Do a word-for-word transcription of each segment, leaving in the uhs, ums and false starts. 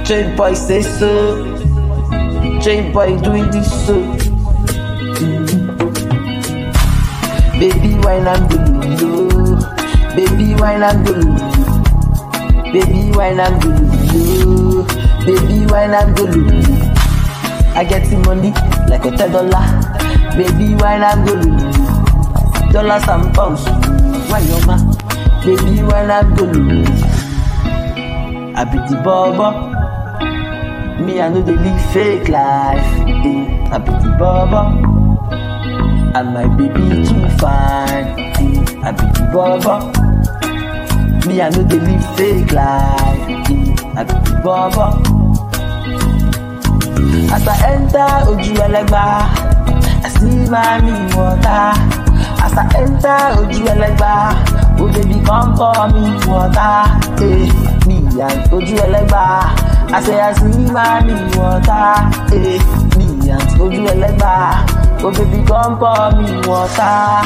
J boy say so. J boy doing this so. Baby wine and go, baby wine and go, baby wine and go, baby wine and go. I get the money like a ten dollar, baby wine and go, dollars and pounds, why your ma, baby wine and go. I be the baba, me I know they live fake life, eh. I be the baba. And my baby too fine, eh. I be the baba. Me I know they live fake life, eh. I be the baba. As I enter Oju Elegba, I see mommy water. As I enter Oju Elegba, oh baby come pour me water, eh. Me and Oju Elegba, I say I see mommy water, eh. Me and Oju Elegba. Oh baby come pour me water.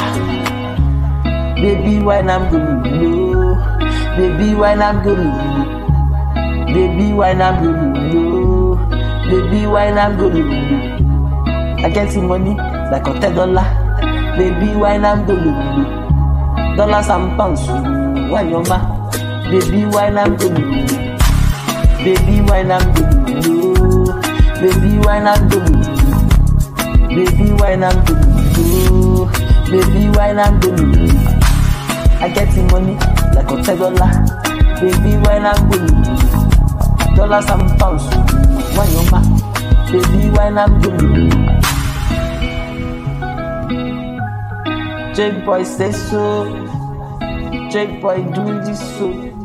Baby when I'm good, no. Baby when I'm good, baby when I'm good, no. Baby when I'm good, I get the money like a ten dollar. Baby when I'm good, dollars and pounds, why your ma? Baby when I'm good, baby when I'm good, no. Baby when I'm good. Baby wine and go, baby wine and go. I get the money like a ten dollar. Baby wine and go, dollars and pounds. Why your ma? Baby wine and go. J boy say so. J boy do this so.